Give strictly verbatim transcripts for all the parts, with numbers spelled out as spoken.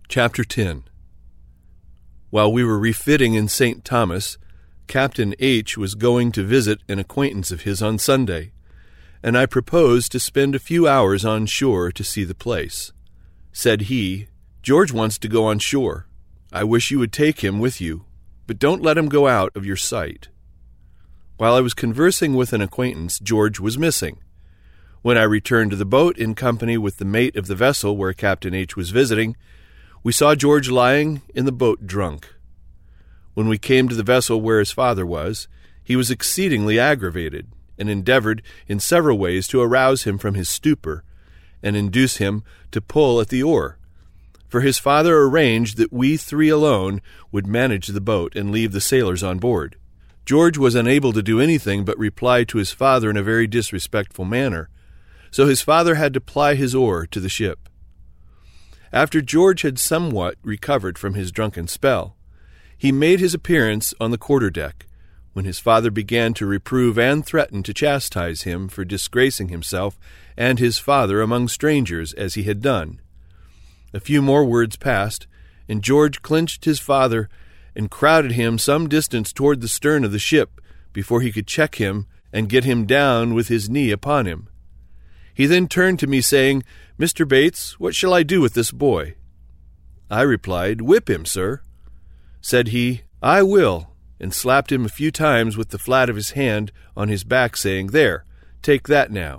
Chapter ten. While we were refitting in Saint Thomas, Captain H. was going to visit an acquaintance of his on Sunday, and I proposed to spend a few hours on shore to see the place. Said he, "George wants to go on shore. I wish you would take him with you, but don't let him go out of your sight." While I was conversing with an acquaintance, George was missing. When I returned to the boat in company with the mate of the vessel where Captain H. was visiting, we saw George lying in the boat drunk. When we came to the vessel where his father was, he was exceedingly aggravated, and endeavored in several ways to arouse him from his stupor, and induce him to pull at the oar. For his father arranged that we three alone would manage the boat and leave the sailors on board. George was unable to do anything but reply to his father in a very disrespectful manner, so his father had to ply his oar to the ship. After George had somewhat recovered from his drunken spell, he made his appearance on the quarter-deck, when his father began to reprove and threaten to chastise him for disgracing himself and his father among strangers, as he had done. A few more words passed, and George clinched his father and crowded him some distance toward the stern of the ship before he could check him and get him down with his knee upon him. He then turned to me, saying, "Mister Bates, what shall I do with this boy?" I replied, "Whip him, sir." Said he, "I will," and slapped him a few times with the flat of his hand on his back, saying, "There, take that now."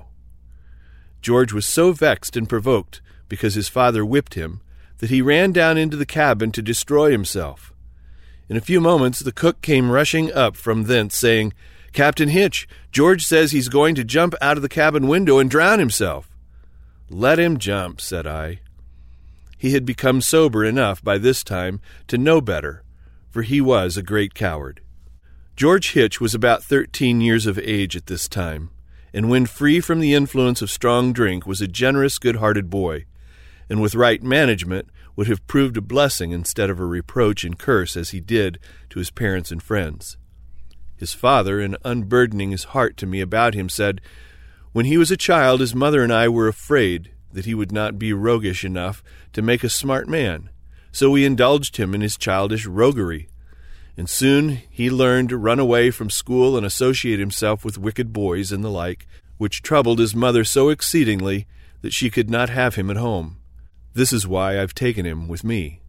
George was so vexed and provoked because his father whipped him that he ran down into the cabin to destroy himself. In a few moments the cook came rushing up from thence, saying, "Captain Hitch, George says he's going to jump out of the cabin window and drown himself." "Let him jump," said I. He had become sober enough by this time to know better, for he was a great coward. George Hitch was about thirteen years of age at this time, and when free from the influence of strong drink was a generous, good-hearted boy, and with right management would have proved a blessing instead of a reproach and curse as he did to his parents and friends. His father, in unburdening his heart to me about him, said, when he was a child his mother and I were afraid that he would not be roguish enough to make a smart man, so we indulged him in his childish roguery, and soon he learned to run away from school and associate himself with wicked boys and the like, which troubled his mother so exceedingly that she could not have him at home. This is why I've taken him with me.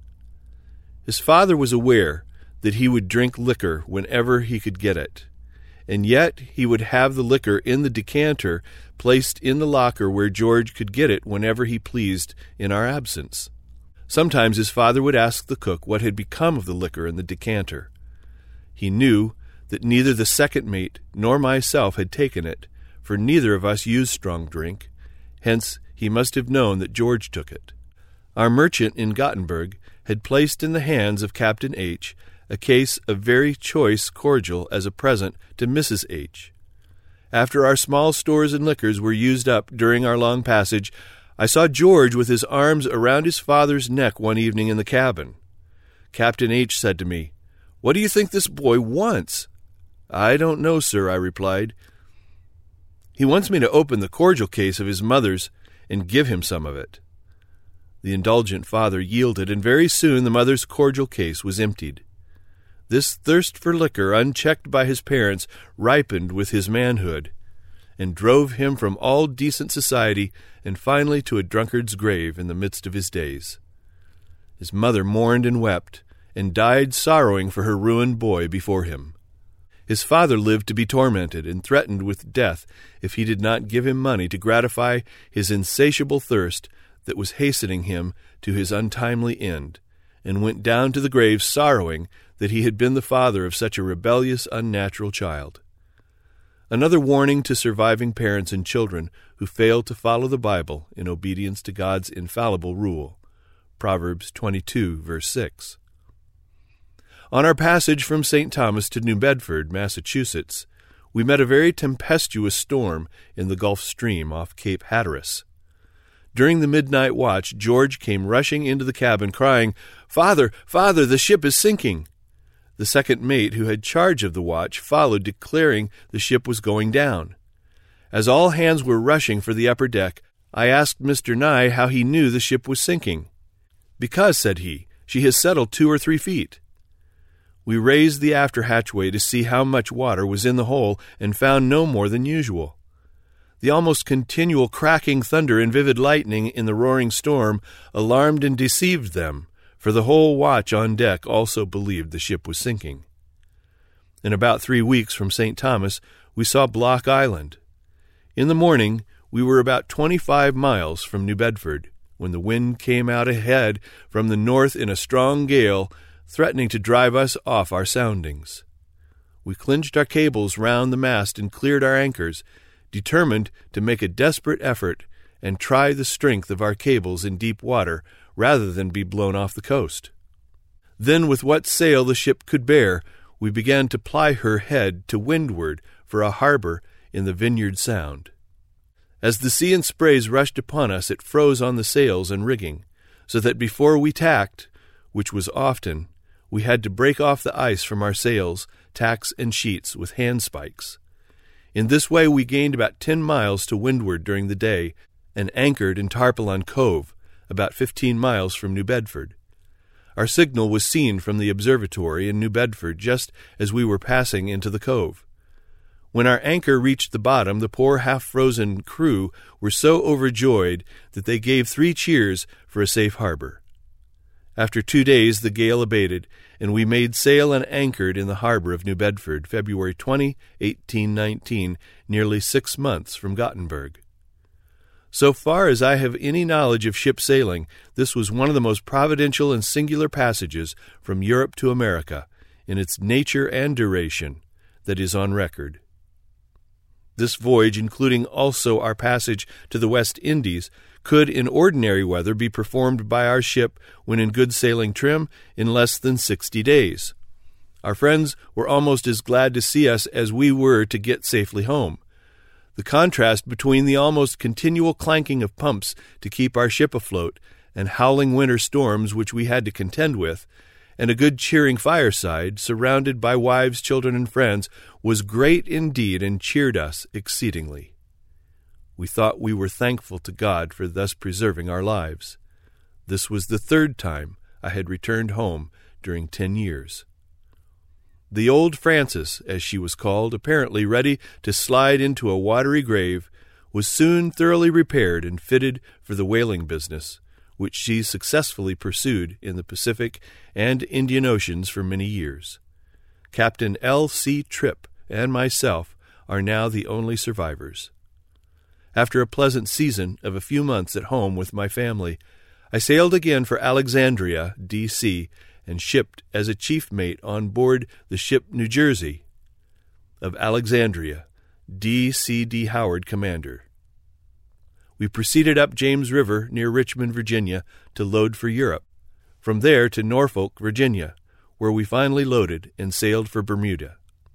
His father was aware that he would drink liquor whenever he could get it, and yet he would have the liquor in the decanter placed in the locker where George could get it whenever he pleased in our absence. Sometimes his father would ask the cook what had become of the liquor in the decanter. He knew that neither the second mate nor myself had taken it, for neither of us used strong drink, hence he must have known that George took it. Our merchant in Gothenburg had placed in the hands of Captain H. a case of very choice cordial as a present to Missus H. After our small stores and liquors were used up during our long passage, I saw George with his arms around his father's neck one evening in the cabin. Captain H. said to me, "What do you think this boy wants?" "I don't know, sir," I replied. "He wants me to open the cordial case of his mother's and give him some of it." The indulgent father yielded, and very soon the mother's cordial case was emptied. This thirst for liquor, unchecked by his parents, ripened with his manhood, and drove him from all decent society and finally to a drunkard's grave in the midst of his days. His mother mourned and wept, and died sorrowing for her ruined boy before him. His father lived to be tormented, and threatened with death if he did not give him money to gratify his insatiable thirst that was hastening him to his untimely end, and went down to the grave sorrowing that he had been the father of such a rebellious, unnatural child. Another warning to surviving parents and children who fail to follow the Bible in obedience to God's infallible rule. Proverbs twenty-two, verse six. On our passage from Saint Thomas to New Bedford, Massachusetts, we met a very tempestuous storm in the Gulf Stream off Cape Hatteras. During the midnight watch, George came rushing into the cabin, crying, "Father, Father, the ship is sinking!" The second mate, who had charge of the watch, followed, declaring the ship was going down. As all hands were rushing for the upper deck, I asked Mister Nye how he knew the ship was sinking. "Because," said he, "she has settled two or three feet." We raised the after hatchway to see how much water was in the hole and found no more than usual. The almost continual cracking thunder and vivid lightning in the roaring storm alarmed and deceived them, for the whole watch on deck also believed the ship was sinking. In about three weeks from Saint Thomas, we saw Block Island. In the morning, we were about twenty-five miles from New Bedford, when the wind came out ahead from the north in a strong gale, threatening to drive us off our soundings. We clinched our cables round the mast and cleared our anchors, determined to make a desperate effort and try the strength of our cables in deep water rather than be blown off the coast. Then, with what sail the ship could bear, we began to ply her head to windward for a harbor in the Vineyard Sound. As the sea and sprays rushed upon us, it froze on the sails and rigging, so that before we tacked, which was often, we had to break off the ice from our sails, tacks, and sheets with handspikes. In this way we gained about ten miles to windward during the day, and anchored in Tarpaulin Cove, about fifteen miles from New Bedford. Our signal was seen from the observatory in New Bedford just as we were passing into the cove. When our anchor reached the bottom, the poor half-frozen crew were so overjoyed that they gave three cheers for a safe harbor. After two days the gale abated, and we made sail and anchored in the harbor of New Bedford, February twentieth, eighteen nineteen, nearly six months from Gothenburg. So far as I have any knowledge of ship sailing, this was one of the most providential and singular passages from Europe to America, in its nature and duration, that is on record. This voyage, including also our passage to the West Indies, could in ordinary weather be performed by our ship when in good sailing trim in less than sixty days. Our friends were almost as glad to see us as we were to get safely home. The contrast between the almost continual clanking of pumps to keep our ship afloat and howling winter storms which we had to contend with, and a good cheering fireside, surrounded by wives, children, and friends, was great indeed and cheered us exceedingly. We thought we were thankful to God for thus preserving our lives. This was the third time I had returned home during ten years. The old Francis, as she was called, apparently ready to slide into a watery grave, was soon thoroughly repaired and fitted for the whaling business, which she successfully pursued in the Pacific and Indian Oceans for many years. Captain L C Tripp and myself are now the only survivors. After a pleasant season of a few months at home with my family, I sailed again for Alexandria, D C, and shipped as a chief mate on board the ship New Jersey, of Alexandria, D C D Howard, commander. We proceeded up James River near Richmond, Virginia, to load for Europe. From there to Norfolk, Virginia, where we finally loaded and sailed for Bermuda.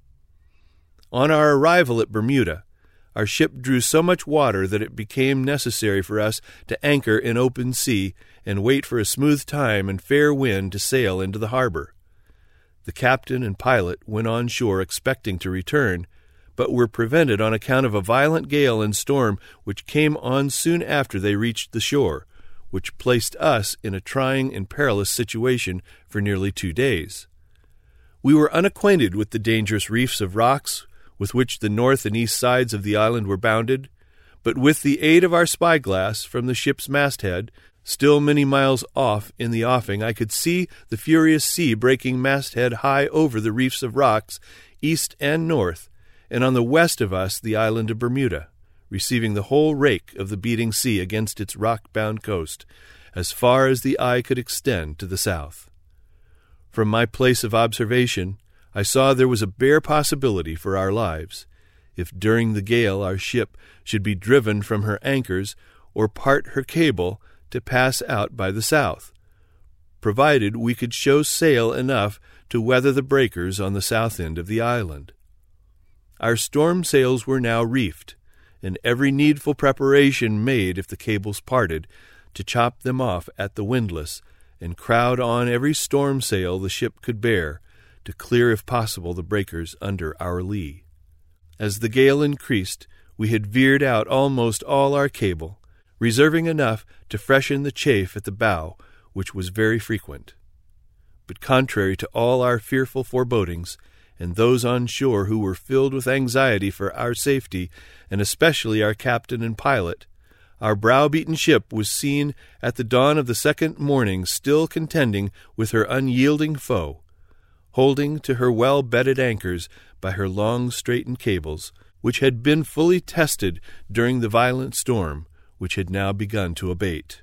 On our arrival at Bermuda, our ship drew so much water that it became necessary for us to anchor in open sea and wait for a smooth time and fair wind to sail into the harbor. The captain and pilot went on shore expecting to return, but were prevented on account of a violent gale and storm which came on soon after they reached the shore, which placed us in a trying and perilous situation for nearly two days. We were unacquainted with the dangerous reefs of rocks with which the north and east sides of the island were bounded, but with the aid of our spyglass from the ship's masthead, still many miles off in the offing, I could see the furious sea breaking masthead high over the reefs of rocks east and north, and on the west of us the island of Bermuda, receiving the whole rake of the beating sea against its rock-bound coast, as far as the eye could extend to the south. From my place of observation, I saw there was a bare possibility for our lives, if during the gale our ship should be driven from her anchors or part her cable to pass out by the south, provided we could show sail enough to weather the breakers on the south end of the island. Our storm sails were now reefed, and every needful preparation made if the cables parted, to chop them off at the windlass and crowd on every storm sail the ship could bear, to clear if possible the breakers under our lee. As the gale increased, we had veered out almost all our cable, reserving enough to freshen the chafe at the bow, which was very frequent. But contrary to all our fearful forebodings, and those on shore who were filled with anxiety for our safety, and especially our captain and pilot, our brow-beaten ship was seen at the dawn of the second morning still contending with her unyielding foe, holding to her well-bedded anchors by her long straightened cables, which had been fully tested during the violent storm, which had now begun to abate.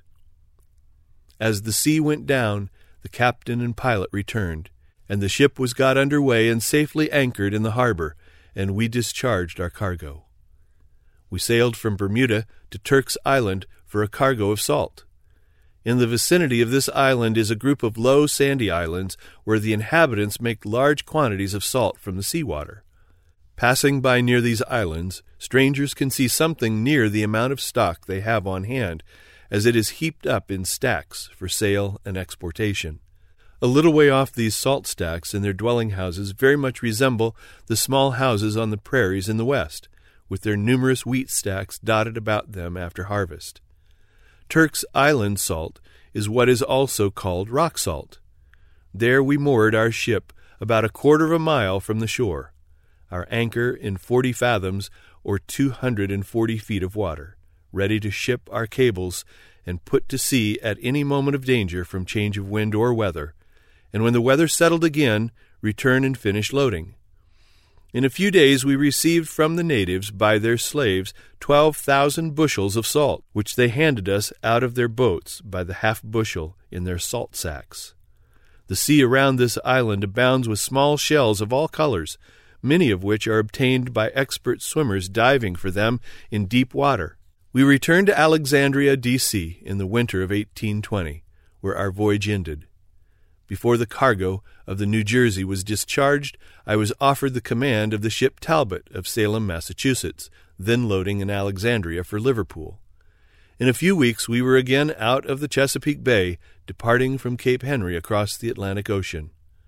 As the sea went down, the captain and pilot returned, and the ship was got under way and safely anchored in the harbor, and we discharged our cargo. We sailed from Bermuda to Turk's Island for a cargo of salt. In the vicinity of this island is a group of low sandy islands where the inhabitants make large quantities of salt from the seawater. Passing by near these islands, strangers can see something near the amount of stock they have on hand, as it is heaped up in stacks for sale and exportation. A little way off, these salt stacks and their dwelling houses very much resemble the small houses on the prairies in the west, with their numerous wheat stacks dotted about them after harvest. Turk's Island salt is what is also called rock salt. There we moored our ship about a quarter of a mile from the shore, our anchor in forty fathoms or two hundred and forty feet of water, ready to ship our cables and put to sea at any moment of danger from change of wind or weather, and when the weather settled again, return and finish loading. In a few days we received from the natives by their slaves twelve thousand bushels of salt, which they handed us out of their boats by the half bushel in their salt sacks. The sea around this island abounds with small shells of all colors, many of which are obtained by expert swimmers diving for them in deep water. We returned to Alexandria, D C in the winter of eighteen twenty, where our voyage ended. Before the cargo of the New Jersey was discharged, I was offered the command of the ship Talbot of Salem, Massachusetts, then loading in Alexandria for Liverpool. In a few weeks we were again out of the Chesapeake Bay, departing from Cape Henry across the Atlantic Ocean.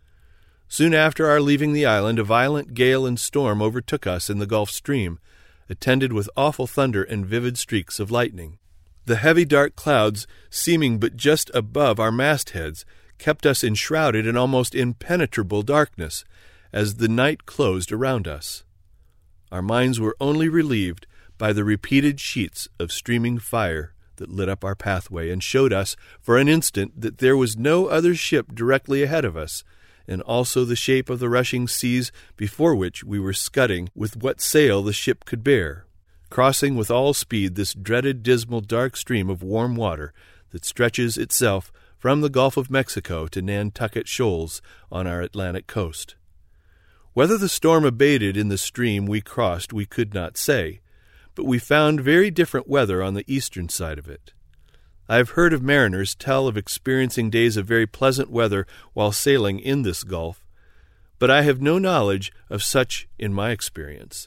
Soon after our leaving the island, a violent gale and storm overtook us in the Gulf Stream, attended with awful thunder and vivid streaks of lightning. The heavy dark clouds, seeming but just above our mastheads, kept us enshrouded in almost impenetrable darkness as the night closed around us. Our minds were only relieved by the repeated sheets of streaming fire that lit up our pathway and showed us for an instant that there was no other ship directly ahead of us, and also the shape of the rushing seas before which we were scudding with what sail the ship could bear, crossing with all speed this dreaded dismal dark stream of warm water that stretches itself from the Gulf of Mexico to Nantucket Shoals on our Atlantic coast. Whether the storm abated in the stream we crossed we could not say, but we found very different weather on the eastern side of it. I have heard of mariners tell of experiencing days of very pleasant weather while sailing in this gulf, but I have no knowledge of such in my experience.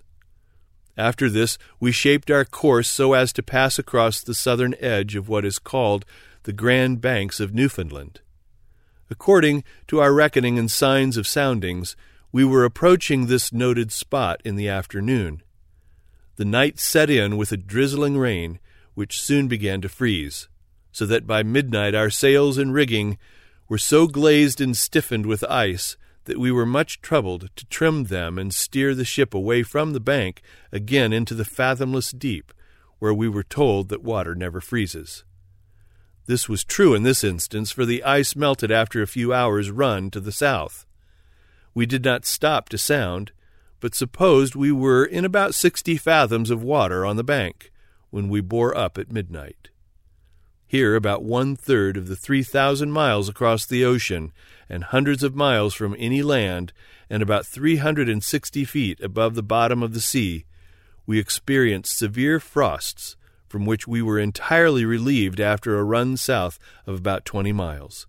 After this, we shaped our course so as to pass across the southern edge of what is called the Grand Banks of Newfoundland. According to our reckoning and signs of soundings, we were approaching this noted spot in the afternoon. The night set in with a drizzling rain, which soon began to freeze, so that by midnight our sails and rigging were so glazed and stiffened with ice that we were much troubled to trim them and steer the ship away from the bank again into the fathomless deep, where we were told that water never freezes. This was true in this instance, for the ice melted after a few hours' run to the south. We did not stop to sound, but supposed we were in about sixty fathoms of water on the bank when we bore up at midnight. Here, about one-third of the three thousand miles across the ocean and hundreds of miles from any land and about three hundred and sixty feet above the bottom of the sea, we experienced severe frosts from which we were entirely relieved after a run south of about twenty miles.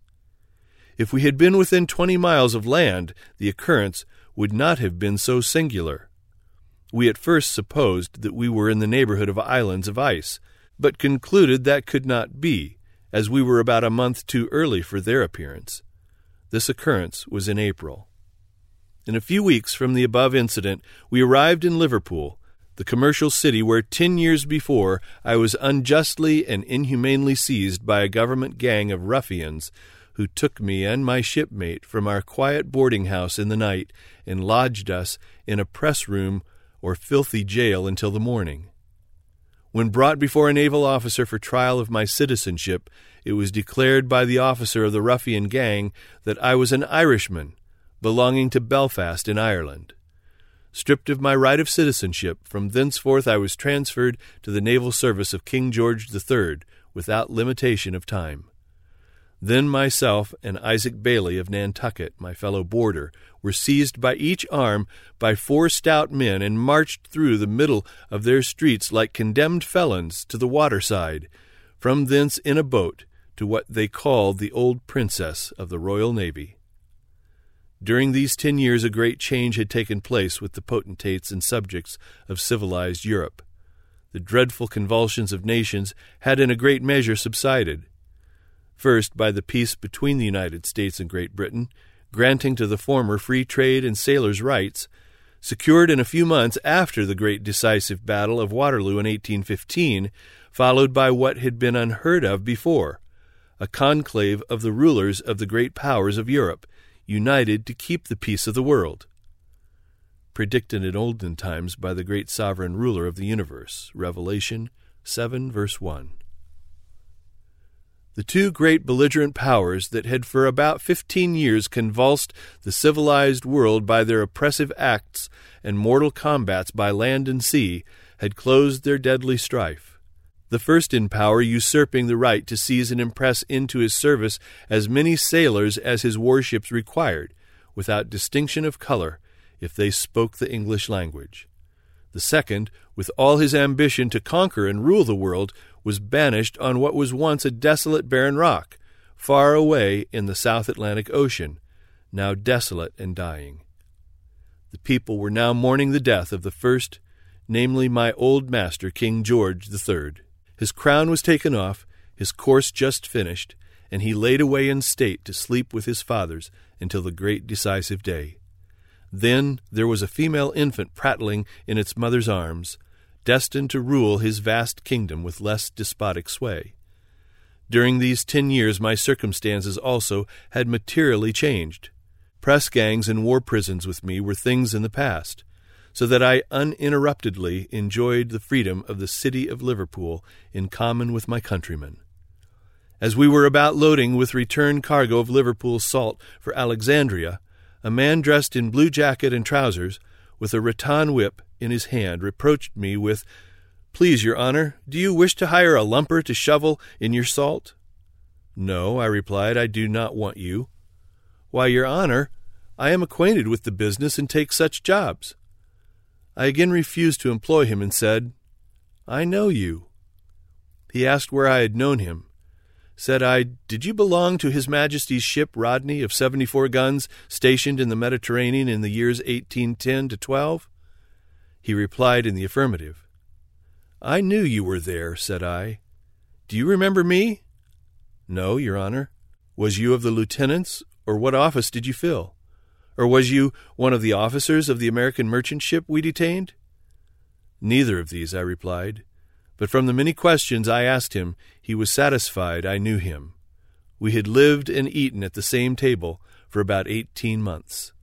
If we had been within twenty miles of land, the occurrence would not have been so singular. We at first supposed that we were in the neighborhood of islands of ice, but concluded that could not be, as we were about a month too early for their appearance. This occurrence was in April. In a few weeks from the above incident, we arrived in Liverpool, the commercial city where ten years before I was unjustly and inhumanely seized by a government gang of ruffians who took me and my shipmate from our quiet boarding-house in the night and lodged us in a press-room or filthy jail until the morning. When brought before a naval officer for trial of my citizenship, it was declared by the officer of the ruffian gang that I was an Irishman belonging to Belfast in Ireland. Stripped of my right of citizenship, from thenceforth I was transferred to the naval service of King George the Third without limitation of time. Then myself and Isaac Bailey of Nantucket, my fellow boarder, were seized by each arm by four stout men and marched through the middle of their streets like condemned felons to the waterside, from thence in a boat to what they called the Old Princess of the Royal Navy. During these ten years a great change had taken place with the potentates and subjects of civilized Europe. The dreadful convulsions of nations had in a great measure subsided. First, by the peace between the United States and Great Britain, granting to the former free trade and sailors' rights, secured in a few months after the great decisive battle of Waterloo in eighteen fifteen, followed by what had been unheard of before, a conclave of the rulers of the great powers of Europe, united to keep the peace of the world. Predicted in olden times by the great sovereign ruler of the universe, Revelation seven, verse one. The two great belligerent powers that had for about fifteen years convulsed the civilized world by their oppressive acts and mortal combats by land and sea had closed their deadly strife. The first in power usurping the right to seize and impress into his service as many sailors as his warships required, without distinction of color, if they spoke the English language. The second, with all his ambition to conquer and rule the world, was banished on what was once a desolate barren rock, far away in the South Atlantic Ocean, now desolate and dying. The people were now mourning the death of the first, namely my old master, King George the Third. His crown was taken off, his course just finished, and he laid away in state to sleep with his fathers until the great decisive day. Then there was a female infant prattling in its mother's arms, destined to rule his vast kingdom with less despotic sway. During these ten years my circumstances also had materially changed. Press gangs and war prisons with me were things in the past, so that I uninterruptedly enjoyed the freedom of the city of Liverpool in common with my countrymen. As we were about loading with return cargo of Liverpool salt for Alexandria, a man dressed in blue jacket and trousers, with a rattan whip in his hand, reproached me with, "Please, your honor, do you wish to hire a lumper to shovel in your salt?" "No," I replied, "I do not want you." "Why, your honor, I am acquainted with the business and take such jobs." I again refused to employ him and said, "I know you." He asked where I had known him. Said I, "Did you belong to His Majesty's ship Rodney of seventy-four guns stationed in the Mediterranean in the years eighteen ten to twelve? He replied in the affirmative. "I knew you were there," said I. "Do you remember me?" "No, your honor." "Was you of the lieutenants, or what office did you fill? Or was you one of the officers of the American merchant ship we detained?" "Neither of these," I replied. But from the many questions I asked him, he was satisfied I knew him. We had lived and eaten at the same table for about eighteen months.